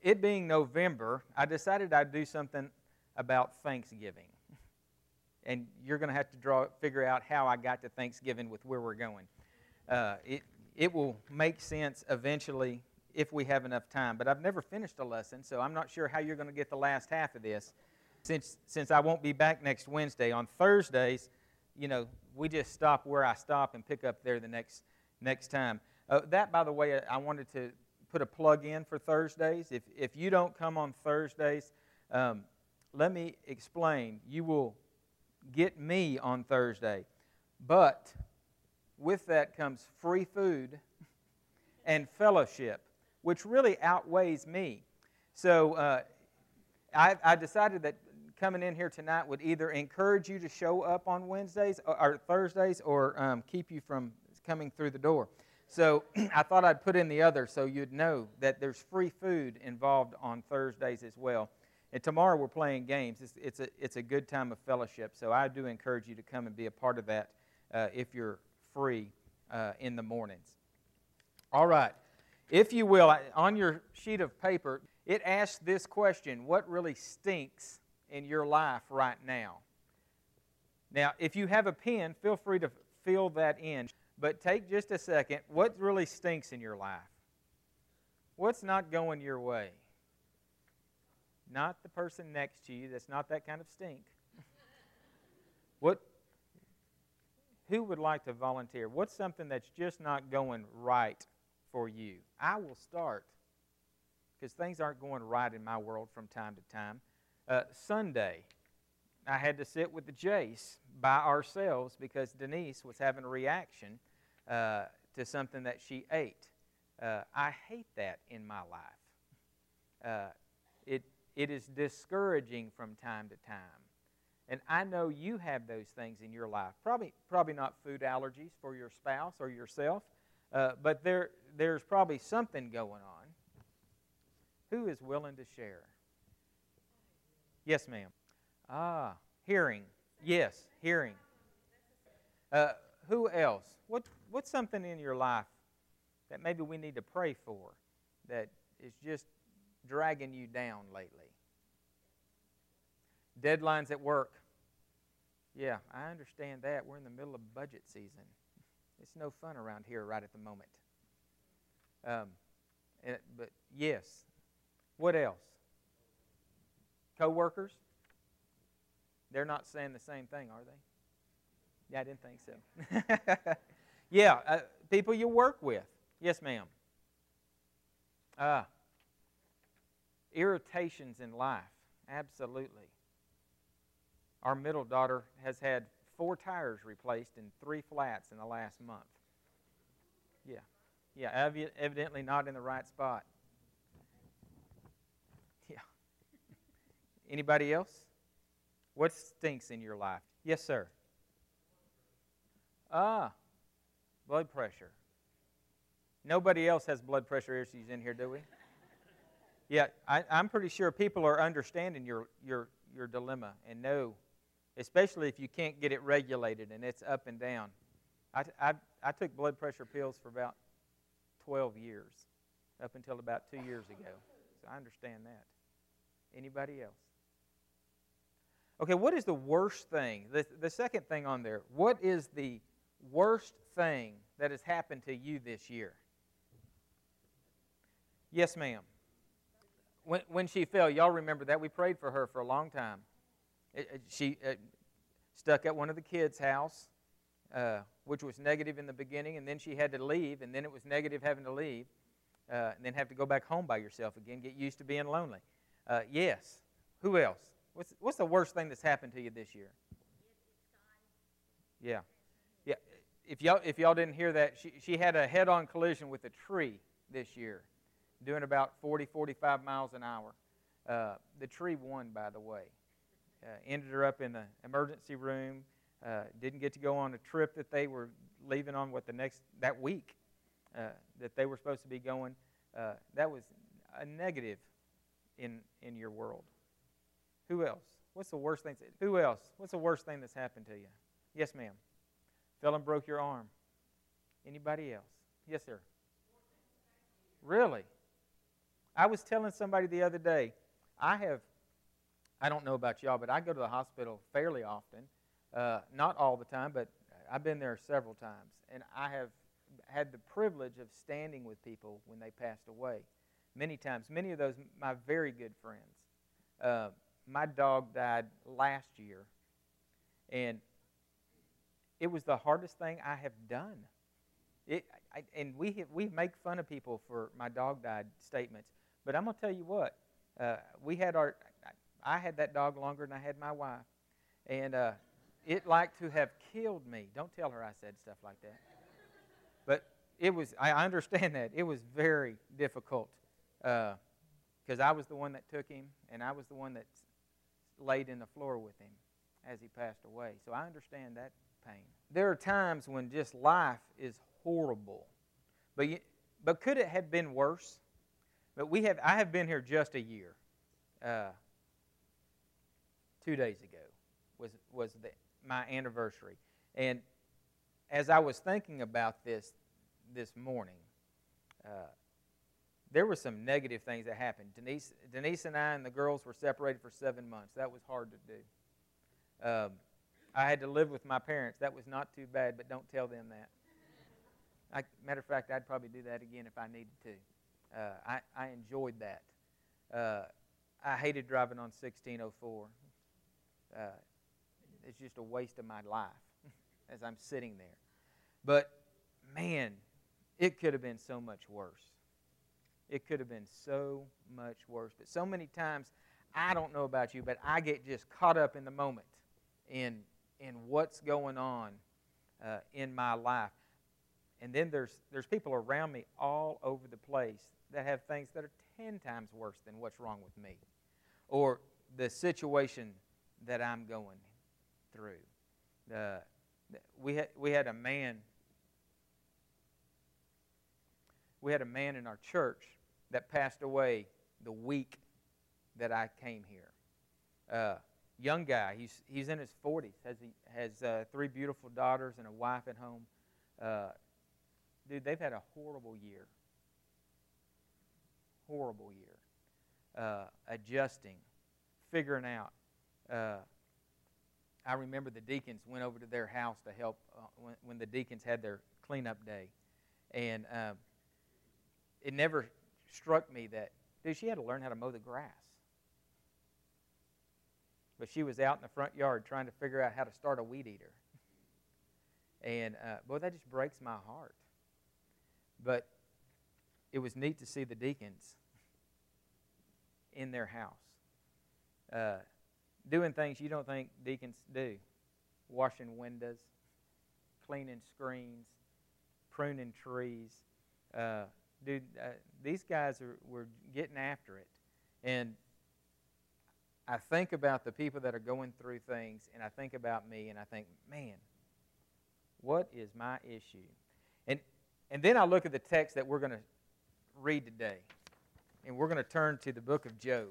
it being November, I decided I'd do something about Thanksgiving. And you're going to have to figure out how I got to Thanksgiving with where we're going. It will make sense eventually if we have enough time. But I've never finished a lesson, so I'm not sure how you're going to get the last half of this. Since I won't be back next Wednesday, on Thursdays, we just stop where I stop and pick up there the next time. That, by the way, I wanted to put a plug in for Thursdays. If you don't come on Thursdays, let me explain. You will get me on Thursday, but with that comes free food and fellowship, which really outweighs me. So I decided that coming in here tonight would either encourage you to show up on Wednesdays or Thursdays, or keep you from coming through the door. So I thought I'd put in the other so you'd know that there's free food involved on Thursdays as well. And tomorrow we're playing games. It's a good time of fellowship. So I do encourage you to come and be a part of that if you're free in the mornings. All right. If you will, on your sheet of paper, it asks this question: what really stinks in your life right now? Now, if you have a pen, feel free to fill that in. But take just a second. What really stinks in your life? What's not going your way? Not the person next to you. That's not that kind of stink. Who would like to volunteer? What's something that's just not going right for you? I will start, because things aren't going right in my world from time to time. Sunday, I had to sit with the Jace by ourselves because Denise was having a reaction to something that she ate. I hate that in my life. It is discouraging from time to time. And I know you have those things in your life. Probably not food allergies for your spouse or yourself, but there's probably something going on. Who is willing to share? Yes, ma'am. Hearing. Yes, hearing. Who else? What's something in your life that maybe we need to pray for that is just dragging you down lately? Deadlines at work. Yeah, I understand that. We're in the middle of budget season. It's no fun around here right at the moment. But yes. What else? Co-workers? They're not saying the same thing, are they? Yeah, I didn't think so. Yeah, people you work with. Yes, ma'am. Irritations in life. Absolutely. Our middle daughter has had 4 tires replaced in 3 flats in the last month. Yeah, evidently not in the right spot. Yeah. Anybody else? What stinks in your life? Yes, sir. Blood pressure. Nobody else has blood pressure issues in here, do we? Yeah, I'm pretty sure people are understanding your dilemma and know, especially if you can't get it regulated and it's up and down. I took blood pressure pills for about 12 years, up until about 2 years ago. So I understand that. Anybody else? Okay, what is the worst thing? The second thing on there, what is the worst thing that has happened to you this year? Yes, ma'am. When she fell, y'all remember that? We prayed for her for a long time. She stuck at one of the kids' house, which was negative in the beginning, and then she had to leave, and then it was negative having to leave, and then have to go back home by yourself again, get used to being lonely. Yes. Who else? What's the worst thing that's happened to you this year? Yeah. If y'all didn't hear that, she had a head-on collision with a tree this year, doing about 40, 45 miles an hour. The tree won, by the way. Ended her up in the emergency room. Didn't get to go on a trip that they were leaving on that week that they were supposed to be going. That was a negative in your world. Who else? What's the worst thing? Who else? What's the worst thing that's happened to you? Yes, ma'am. Fell and broke your arm. Anybody else? Yes, sir. Really? I was telling somebody the other day, I don't know about y'all, but I go to the hospital fairly often. Not all the time, but I've been there several times. And I have had the privilege of standing with people when they passed away. Many times. Many of those, my very good friends. My dog died last year, and it was the hardest thing I have done. And we make fun of people for my dog died statements, but I'm going to tell you what. I had that dog longer than I had my wife, and it like to have killed me. Don't tell her I said stuff like that. But I understand that. It was very difficult because I was the one that took him, and I was the one that laid in the floor with him as he passed away. So I understand that pain. There are times when just life is horrible. But could it have been worse? But I have been here just a year. 2 days ago was my anniversary. And as I was thinking about this morning, there were some negative things that happened. Denise and I and the girls were separated for 7 months. That was hard to do. I had to live with my parents. That was not too bad, but don't tell them that. Matter of fact, I'd probably do that again if I needed to. I enjoyed that. I hated driving on 1604. It's just a waste of my life as I'm sitting there. But, man, it could have been so much worse. It could have been so much worse. But so many times, I don't know about you, but I get just caught up in the moment in what's going on in my life. And then there's people around me all over the place that have things that are 10 times worse than what's wrong with me, or the situation that I'm going through. We had a man in our church that passed away the week that I came here. Young guy, he's in his 40s, has 3 beautiful daughters and a wife at home. Dude, they've had a horrible year. Horrible year. Adjusting, figuring out. I remember the deacons went over to their house to help when the deacons had their cleanup day. And it never struck me that, dude, she had to learn how to mow the grass. But she was out in the front yard trying to figure out how to start a weed eater. And, boy, that just breaks my heart. But it was neat to see the deacons in their house doing things you don't think deacons do. Washing windows, cleaning screens, pruning trees. Dude, these guys were getting after it. And I think about the people that are going through things, and I think about me, and I think, man, what is my issue? And then I look at the text that we're going to read today, and we're going to turn to the book of Job,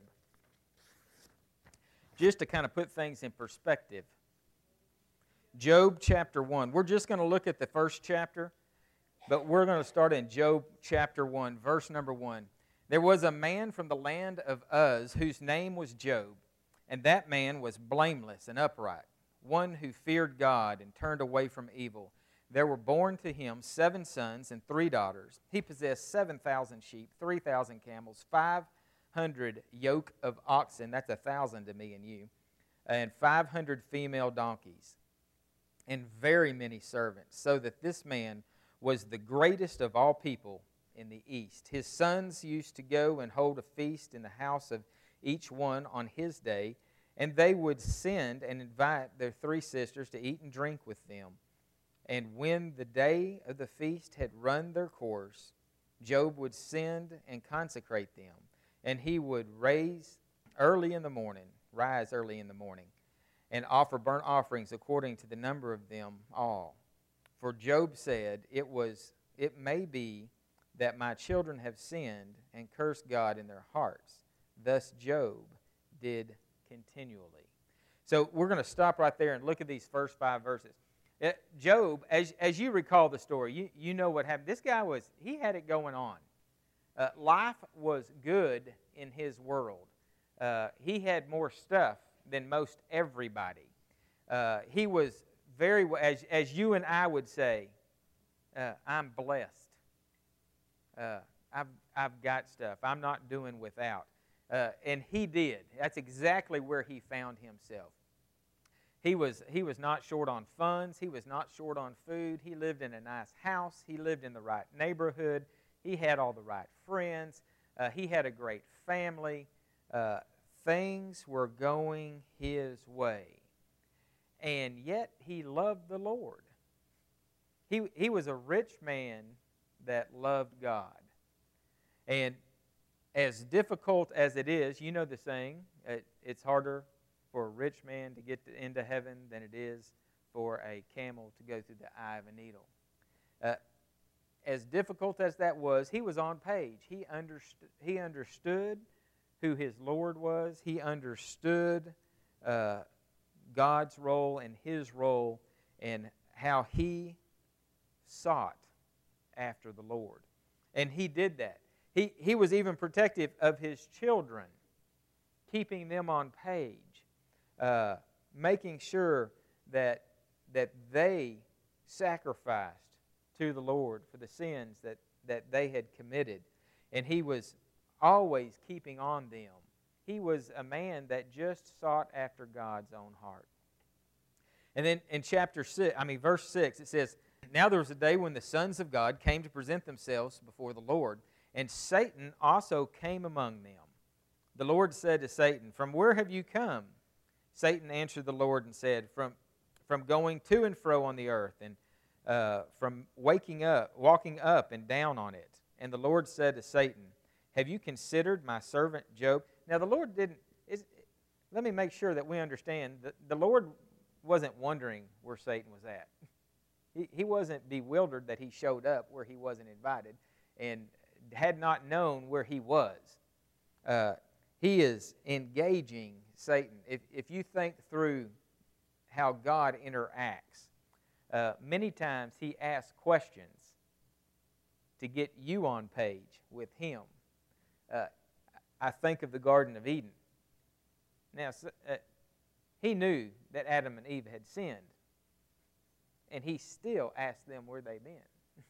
just to kind of put things in perspective. Job chapter 1. We're just going to look at the first chapter, but we're going to start in Job chapter 1, verse number 1. There was a man from the land of Uz whose name was Job, and that man was blameless and upright, one who feared God and turned away from evil. There were born to him 7 sons and 3 daughters. He possessed 7,000 sheep, 3,000 camels, 500 yoke of oxen, that's 1,000 to me and you, and 500 female donkeys, and very many servants, so that this man was the greatest of all people in the east. His sons used to go and hold a feast in the house of each one on his day, and they would send and invite their 3 sisters to eat and drink with them. And when the day of the feast had run their course, Job would send and consecrate them, and he would rise early in the morning, and offer burnt offerings according to the number of them all. For Job said, it may be that my children have sinned and cursed God in their hearts. Thus Job did continually. So we're going to stop right there and look at these first 5 verses. Job, as you recall the story, you know what happened. This guy he had it going on. Life was good in his world. He had more stuff than most everybody. He was very, as you and I would say, I'm blessed. I've got stuff. I'm not doing without. And he did. That's exactly where he found himself. He was not short on funds. He was not short on food. He lived in a nice house. He lived in the right neighborhood. He had all the right friends. He had a great family. Things were going his way. And yet he loved the Lord. He was a rich man that loved God. And as difficult as it is, you know the saying, it's harder for a rich man to get into heaven than it is for a camel to go through the eye of a needle. As difficult as that was, he was on page. He understood who his Lord was. He understood God's role and his role and how he sought after the Lord. And he did that. He was even protective of his children, keeping them on page, making sure that they sacrificed to the Lord for the sins that they had committed. And he was always keeping on them. He was a man that just sought after God's own heart. And then in verse 6, it says, "Now there was a day when the sons of God came to present themselves before the Lord, and Satan also came among them. The Lord said to Satan, 'From where have you come?' Satan answered the Lord and said, From going to and fro on the earth, and from walking up and down on it. And the Lord said to Satan, 'Have you considered my servant Job?'" Now the Lord let me make sure that we understand that the Lord wasn't wondering where Satan was at. He wasn't bewildered that he showed up where he wasn't invited and had not known where he was. He is engaging Satan. If you think through how God interacts, many times he asks questions to get you on page with him. I think of the Garden of Eden. Now, he knew that Adam and Eve had sinned, and he still asked them where they'd been.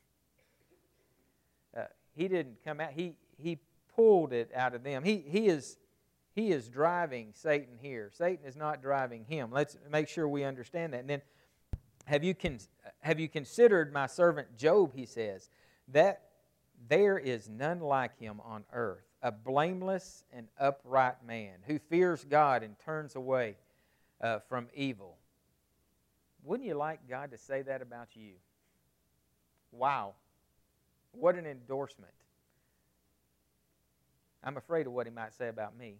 He didn't come out. He pulled it out of them. He is driving Satan here. Satan is not driving him. Let's make sure we understand that. And then, have you considered my servant Job? He says, that there is none like him on earth, a blameless and upright man who fears God and turns away from evil. Wouldn't you like God to say that about you? Wow. What an endorsement. I'm afraid of what he might say about me.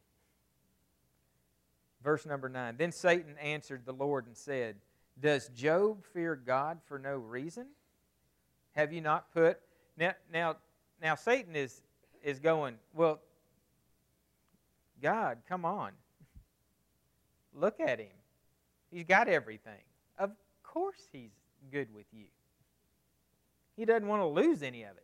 Verse number 9. Then Satan answered the Lord and said, "Does Job fear God for no reason? Have you not put..." Now Satan is going, "Well, God, come on. Look at him. He's got everything. Of course he's good with you. He doesn't want to lose any of it."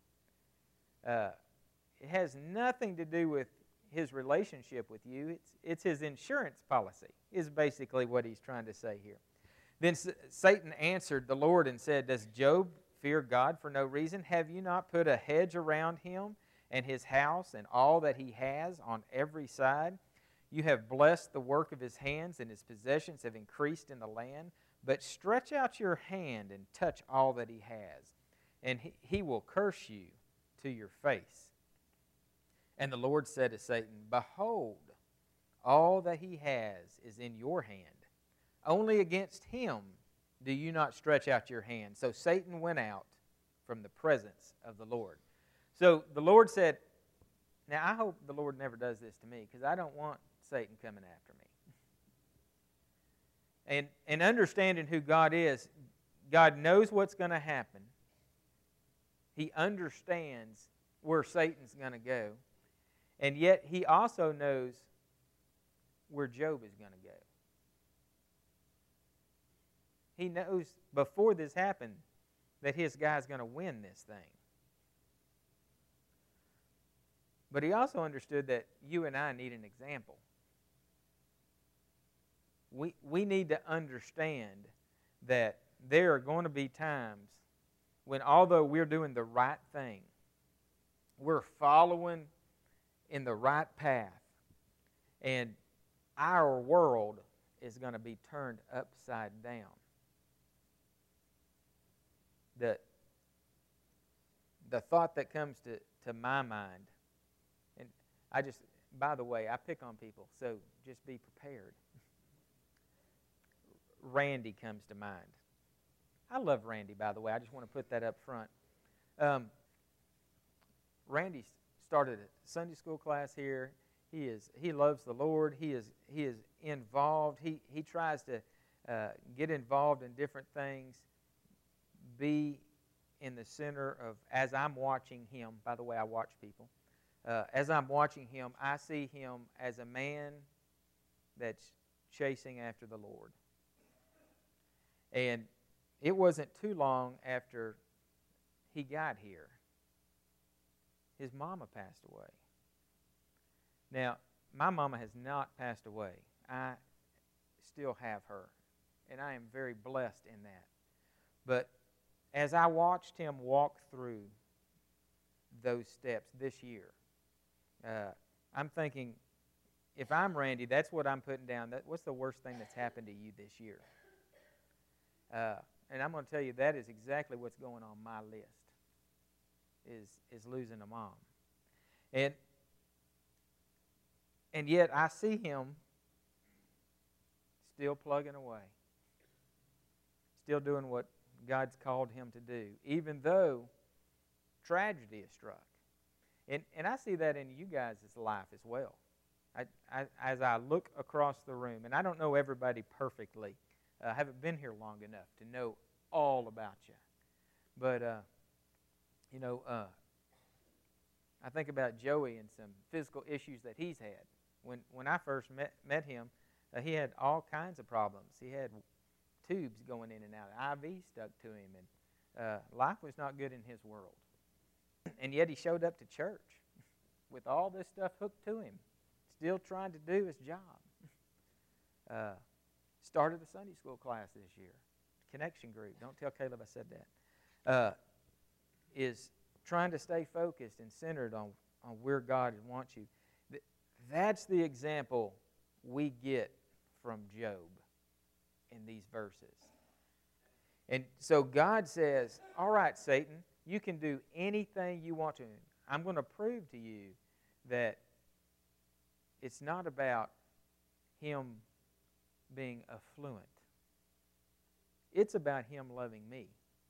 It has nothing to do with his relationship with you. It's his insurance policy, is basically what he's trying to say here. Then Satan answered the Lord and said, "Does Job fear God for no reason? Have you not put a hedge around him and his house and all that he has on every side? You have blessed the work of his hands, and his possessions have increased in the land. But stretch out your hand and touch all that he has, and he will curse you to your face." And the Lord said to Satan, "Behold, all that he has is in your hand. Only against him do you not stretch out your hand." So Satan went out from the presence of the Lord. So the Lord said, now I hope the Lord never does this to me, because I don't want Satan coming after me. And understanding who God is, God knows what's going to happen. He understands where Satan's going to go. And yet he also knows where Job is going to go. He knows before this happened that his guy's going to win this thing. But he also understood that you and I need an example. We need to understand that there are going to be times when, although we're doing the right thing, we're following in the right path, and our world is going to be turned upside down. The thought that comes to my mind, and by the way, I pick on people, so just be prepared. Randy comes to mind. I love Randy, by the way. I just want to put that up front. Randy started a Sunday school class here. He loves the Lord. He is involved. He tries to get involved in different things. Be in the center of, as I'm watching him. By the way, I watch people. As I'm watching him, I see him as a man that's chasing after the Lord. And it wasn't too long after he got here, his mama passed away. Now, my mama has not passed away. I still have her, and I am very blessed in that. But as I watched him walk through those steps this year, I'm thinking, if I'm Randy, that's what I'm putting down. What's the worst thing that's happened to you this year? And I'm going to tell you, that is exactly what's going on my list, is losing a mom. And yet I see him still plugging away, still doing what God's called him to do, even though tragedy has struck. And I see that in you guys' life as well. As I look across the room, and I don't know everybody perfectly. I haven't been here long enough to know all about you. But, I think about Joey and some physical issues that he's had. When I first met him, he had all kinds of problems. He had tubes going in and out, IV stuck to him, and life was not good in his world. And yet he showed up to church with all this stuff hooked to him, still trying to do his job. Started a Sunday school class this year, connection group. Don't tell Caleb I said that. Is trying to stay focused and centered on where God wants you. That's the example we get from Job in these verses. And so God says, all right, Satan, you can do anything you want to. I'm going to prove to you that it's not about him being affluent. It's about him loving me.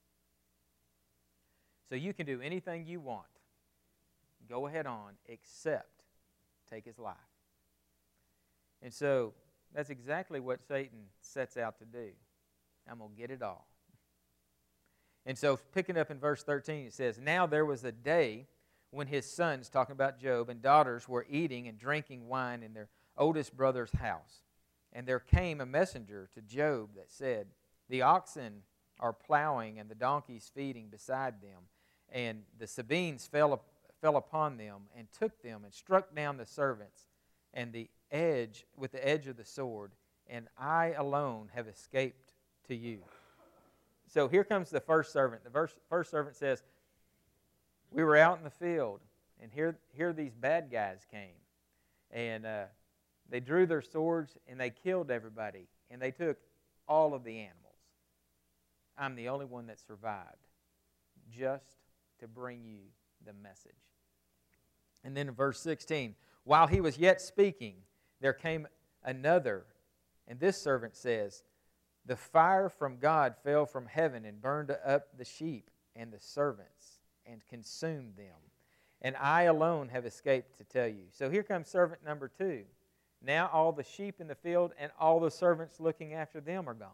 So you can do anything you want. Go ahead on, except take his life. And so that's exactly what Satan sets out to do. I'm going to get it all. And so picking up in verse 13, it says, now there was a day when his sons, talking about Job, and daughters were eating and drinking wine in their oldest brother's house. And there came a messenger to Job that said, the oxen are plowing and the donkeys feeding beside them. And the Sabines fell upon them and took them and struck down the servants and with the edge of the sword. And I alone have escaped to you. So here comes the first servant. The first servant says, we were out in the field, and here these bad guys came. And they drew their swords, and they killed everybody. And they took all of the animals. I'm the only one that survived, just to bring you the message. And then in verse 16, while he was yet speaking, there came another. And this servant says, the fire from God fell from heaven and burned up the sheep and the servants and consumed them. And I alone have escaped to tell you. So here comes servant number 2. Now all the sheep in the field and all the servants looking after them are gone.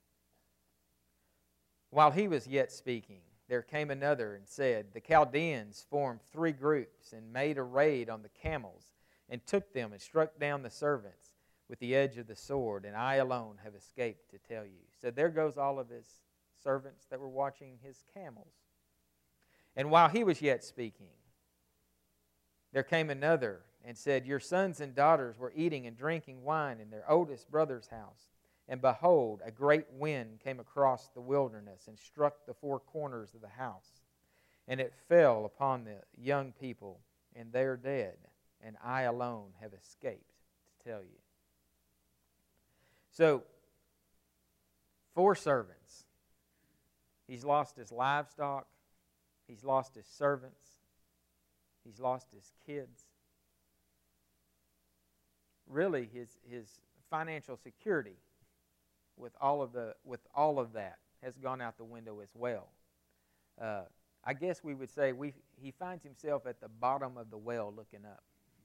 While he was yet speaking, there came another and said, the Chaldeans formed 3 groups and made a raid on the camels and took them and struck down the servants with the edge of the sword, and I alone have escaped to tell you. So there goes all of his servants that were watching his camels. And while he was yet speaking, There came another and said, Your sons and daughters were eating and drinking wine in their oldest brother's house. And behold, a great wind came across the wilderness and struck the four corners of the house. And it fell upon the young people, and they are dead, and I alone have escaped to tell you. So, 4 servants. He's lost his livestock. He's lost his servants. He's lost his kids. Really, his financial security with all of that has gone out the window as well. I guess we would say he finds himself at the bottom of the well looking up.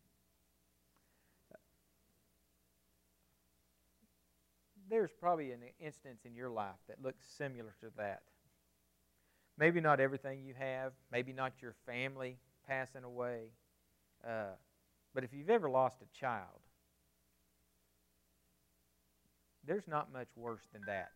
There's probably an instance in your life that looks similar to that. Maybe not everything you have, maybe not your family passing away, but if you've ever lost a child, there's not much worse than that.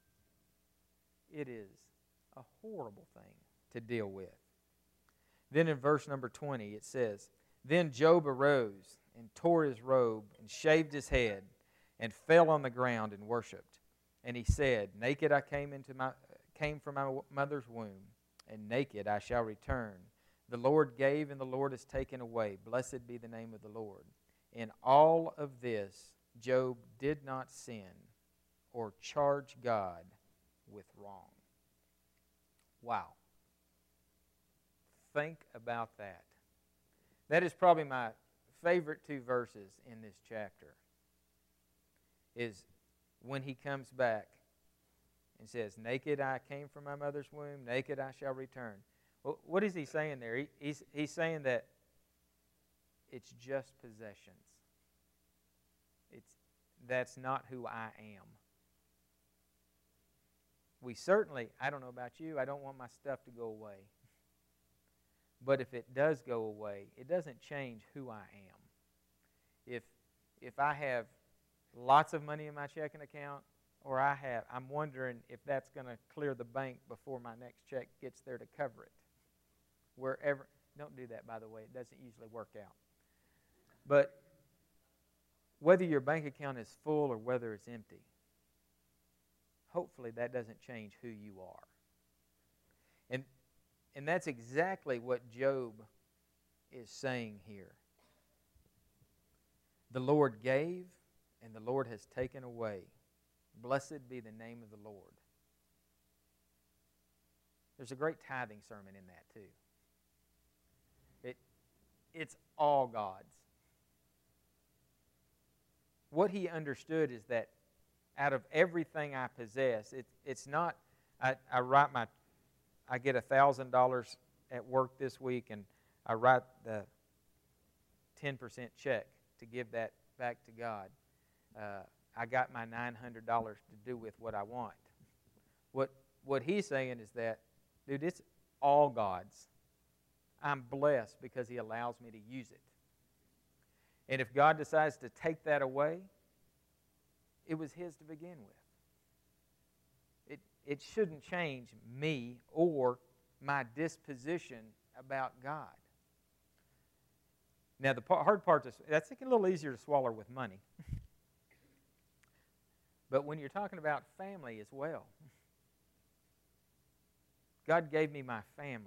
It is a horrible thing to deal with. Then in verse number 20 it says, Then Job arose and tore his robe and shaved his head and fell on the ground and worshipped. And he said, Naked I came from my mother's womb, and naked I shall return. The Lord gave and the Lord has taken away. Blessed be the name of the Lord. In all of this, Job did not sin or charge God with wrong. Wow. Think about that. That is probably my favorite 2 verses in this chapter. Is when he comes back and says, Naked I came from my mother's womb, naked I shall return. Well, what is he saying there? He's saying that it's just possessions. That's not who I am. We certainly, I don't know about you, I don't want my stuff to go away. But if it does go away, it doesn't change who I am. If I have lots of money in my checking account, or I'm wondering if that's going to clear the bank before my next check gets there to cover it. Don't do that, by the way. It doesn't usually work out. But whether your bank account is full or whether it's empty, hopefully that doesn't change who you are. And that's exactly what Job is saying here. The Lord gave, and the Lord has taken away. Blessed be the name of the Lord. There's a great tithing sermon in that too. It's all God's. What he understood is that out of everything I possess, it's not, I get $1,000 at work this week, and I write the 10% check to give that back to God. I got my $900 to do with what I want. What he's saying is that, dude, it's all God's. I'm blessed because he allows me to use it. And if God decides to take that away, it was his to begin with. It shouldn't change me or my disposition about God. Now, the hard part, that's a little easier to swallow with money. But when you're talking about family as well, God gave me my family.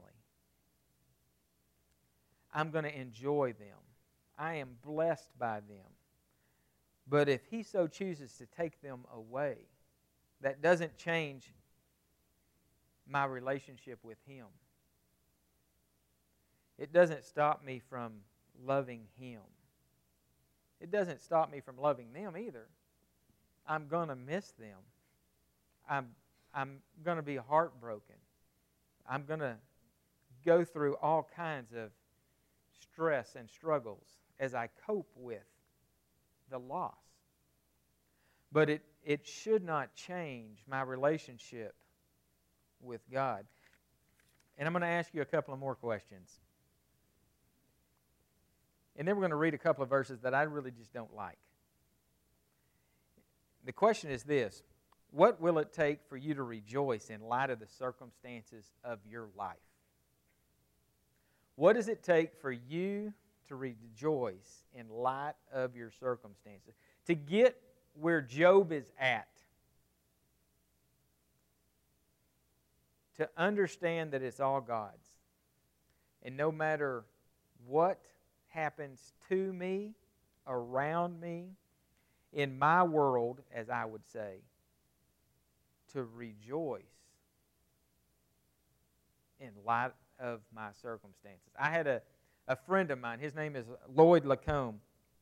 I'm going to enjoy them. I am blessed by them. But if he so chooses to take them away, that doesn't change my relationship with him. It doesn't stop me from loving him. It doesn't stop me from loving them either. I'm going to miss them. I'm going to be heartbroken. I'm going to go through all kinds of stress and struggles as I cope with the loss. But it should not change my relationship with God. And I'm going to ask you a couple of more questions. And then we're going to read a couple of verses that I really just don't like. The question is this: what will it take for you to rejoice in light of the circumstances of your life? What does it take for you to rejoice in light of your circumstances. To get where Job is at. To understand that it's all God's. And no matter what happens to me, around me, in my world, as I would say, to rejoice in light of my circumstances. I had a friend of mine, his name is Lloyd Lacombe.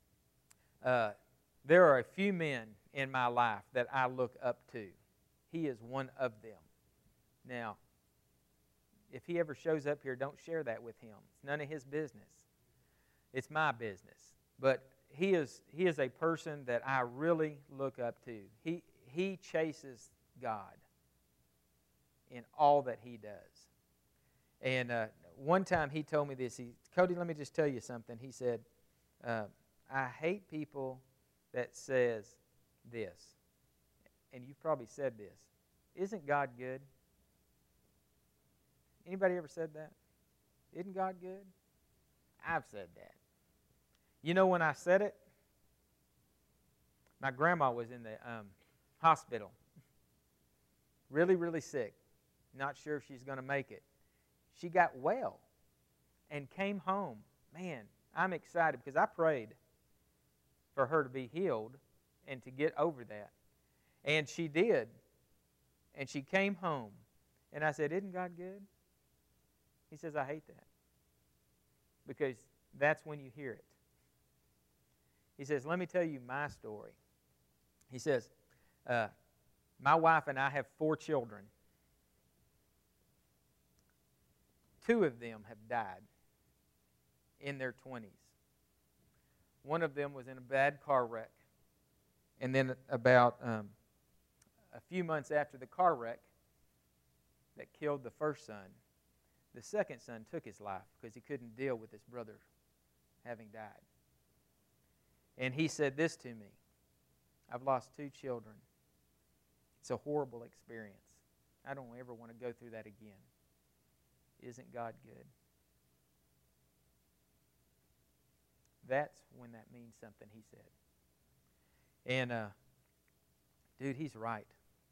There are a few men in my life that I look up to. He is one of them. Now, if he ever shows up here, don't share that with him. It's none of his business. It's my business. But he is a person that I really look up to. He chases God in all that he does. And one time he told me this. Cody, let me just tell you something. He said, I hate people that says this. And you've probably said this. Isn't God good? Anybody ever said that? Isn't God good? I've said that. You know when I said it? My grandma was in the hospital. Really, really sick. Not sure if she's going to make it. She got well and came home. Man, I'm excited because I prayed for her to be healed and to get over that. And she did. And she came home. And I said, isn't God good? He says, I hate that. Because that's when you hear it. He says, let me tell you my story. He says, my wife and I have 4 children. 2 of them have died in their 20s. One of them was in a bad car wreck. And then about a few months after the car wreck that killed the first son, the second son took his life because he couldn't deal with his brother having died. And he said this to me, I've lost 2 children. It's a horrible experience. I don't ever want to go through that again. Isn't God good? That's when that means something, he said. And, dude, he's right.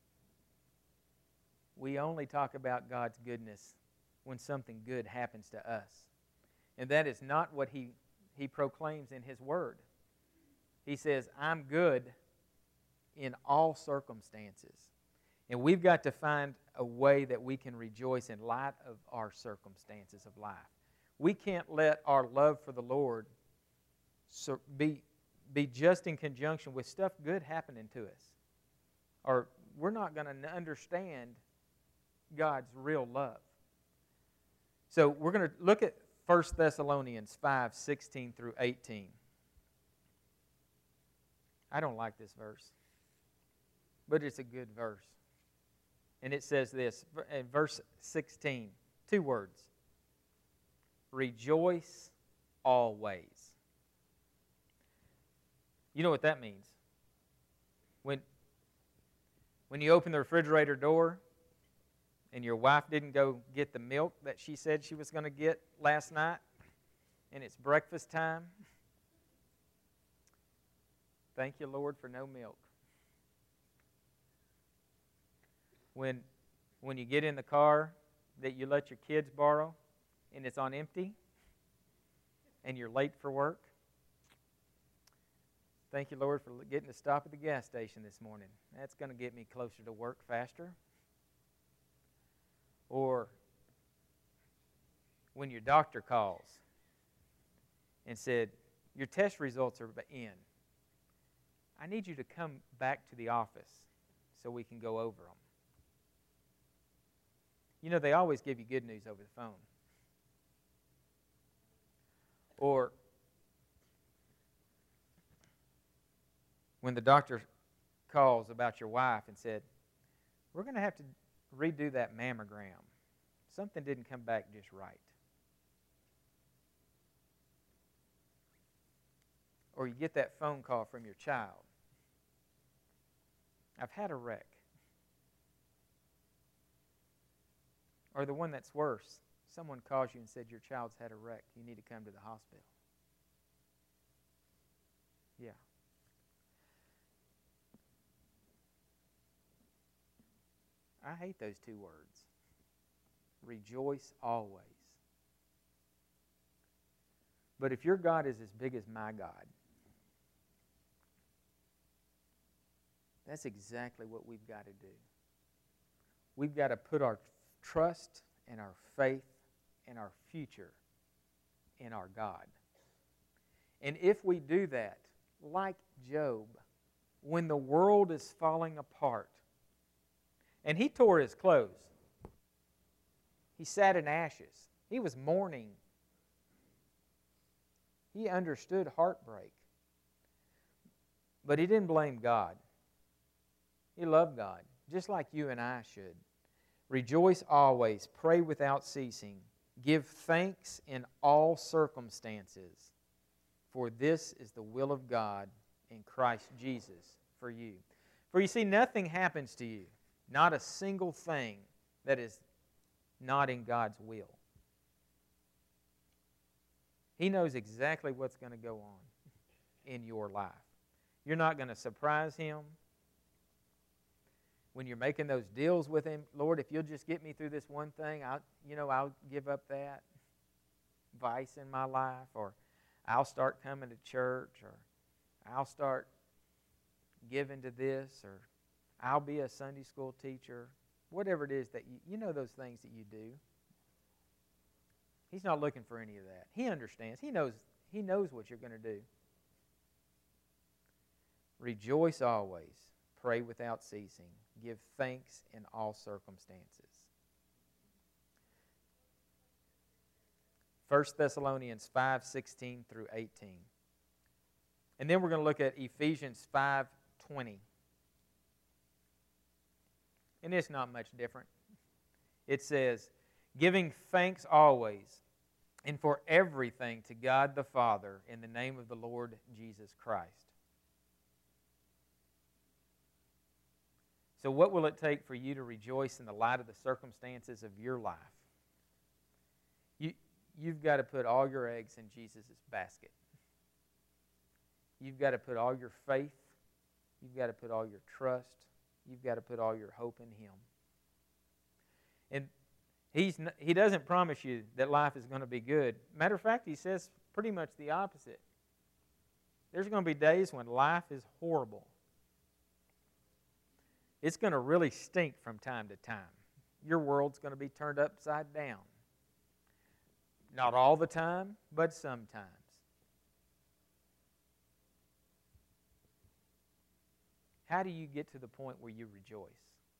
We only talk about God's goodness when something good happens to us. And that is not what he proclaims in his word. He says, I'm good in all circumstances. And we've got to find a way that we can rejoice in light of our circumstances of life. We can't let our love for the Lord be just in conjunction with stuff good happening to us. Or we're not going to understand God's real love. So we're going to look at 1 Thessalonians 5, 16 through 18. I don't like this verse, but it's a good verse. And it says this, in verse 16, 2 words. Rejoice always. You know what that means? When you open the refrigerator door and your wife didn't go get the milk that she said she was going to get last night, and it's breakfast time, thank you, Lord, for no milk. When you get in the car that you let your kids borrow and it's on empty and you're late for work, thank you, Lord, for getting to stop at the gas station this morning. That's going to get me closer to work faster. Or when your doctor calls and said, your test results are in. I need you to come back to the office so we can go over them. You know, they always give you good news over the phone. Or when the doctor calls about your wife and said, we're going to have to redo that mammogram. Something didn't come back just right. Or you get that phone call from your child. I've had a wreck. Or the one that's worse, someone calls you and said your child's had a wreck. You need to come to the hospital. I hate those two words. Rejoice always. But if your God is as big as my God, that's exactly what we've got to do. We've got to put our trust and our faith and our future in our God. And if we do that, like Job, when the world is falling apart, and he tore his clothes, he sat in ashes, he was mourning, he understood heartbreak, but he didn't blame God. He loved God, just like you and I should. Rejoice always, pray without ceasing, give thanks in all circumstances, for this is the will of God in Christ Jesus for you. For you see, nothing happens to you, not a single thing that is not in God's will. He knows exactly what's going to go on in your life. You're not going to surprise Him. When you're making those deals with Him, Lord, if you'll just get me through this one thing, I'll give up that vice in my life, or I'll start coming to church, or I'll start giving to this, or I'll be a Sunday school teacher. Whatever it is that you know those things that you do. He's not looking for any of that. He understands. He knows what you're going to do. Rejoice always. Pray without ceasing. Give thanks in all circumstances. 1 Thessalonians 5:16 through 18. And then we're going to look at Ephesians 5:20. And it's not much different. It says, giving thanks always and for everything to God the Father in the name of the Lord Jesus Christ. So what will it take for you to rejoice in the light of the circumstances of your life? You've got to put all your eggs in Jesus' basket. You've got to put all your faith. You've got to put all your trust. You've got to put all your hope in Him. And He doesn't promise you that life is going to be good. Matter of fact, He says pretty much the opposite. There's going to be days when life is horrible. It's going to really stink from time to time. Your world's going to be turned upside down. Not all the time, but sometimes. How do you get to the point where you rejoice?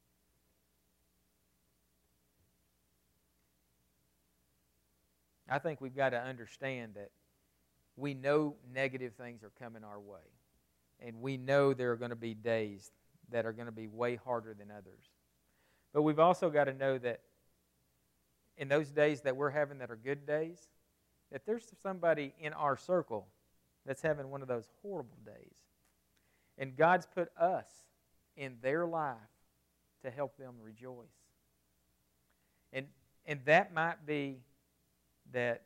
I think we've got to understand that we know negative things are coming our way. And we know there are going to be days that are going to be way harder than others. But we've also got to know that in those days that we're having that are good days, that there's somebody in our circle that's having one of those horrible days. And God's put us in their life to help them rejoice. And that might be that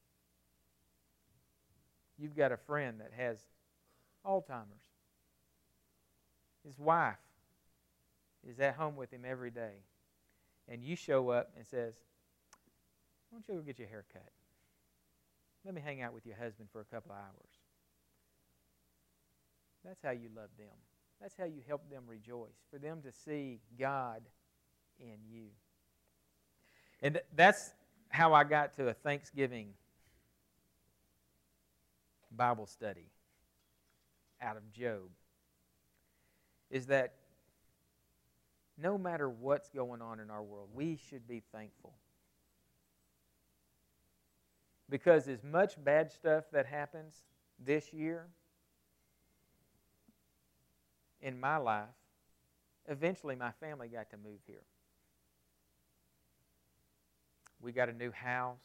you've got a friend that has Alzheimer's. His wife is at home with him every day. And you show up and says, why don't you go get your hair cut? Let me hang out with your husband for a couple of hours. That's how you love them. That's how you help them rejoice, for them to see God in you. And that's how I got to a Thanksgiving Bible study out of Job, is that no matter what's going on in our world, we should be thankful. Because as much bad stuff that happens this year in my life, eventually my family got to move here. We got a new house.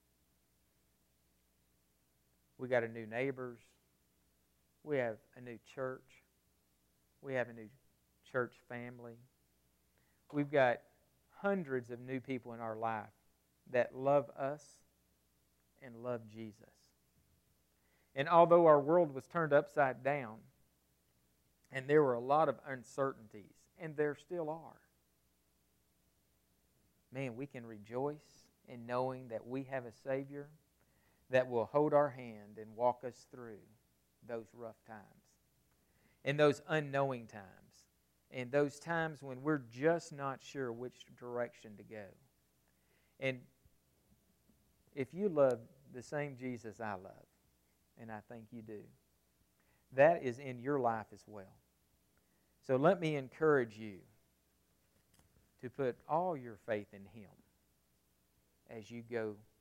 We got a new neighbors. We have a new church. We have a new church family. We've got hundreds of new people in our life that love us and love Jesus. And although our world was turned upside down, and there were a lot of uncertainties, and there still are, man, we can rejoice in knowing that we have a Savior that will hold our hand and walk us through those rough times and those unknowing times and those times when we're just not sure which direction to go. And if you love the same Jesus I love, and I think you do, that is in your life as well. So let me encourage you to put all your faith in Him as you go